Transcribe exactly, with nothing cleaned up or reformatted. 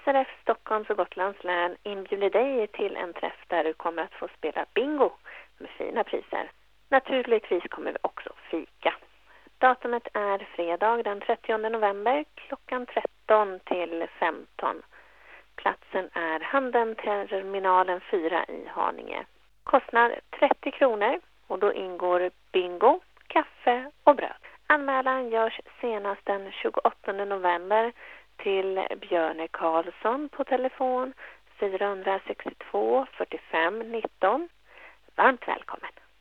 S R F Stockholms och Gotlands län inbjuder dig till en träff där du kommer att få spela bingo med fina priser. Naturligtvis kommer vi också fika. Datumet är fredag den trettionde november klockan tretton till femton. Platsen är Handen terminalen fyra i Haninge. Kostnad trettio kronor och då ingår bingo, kaffe och bröd. Anmälan görs senast den tjugoåttonde november till Björne Karlsson på telefon fyra sex två fyrtiofem nitton. Varmt välkommen!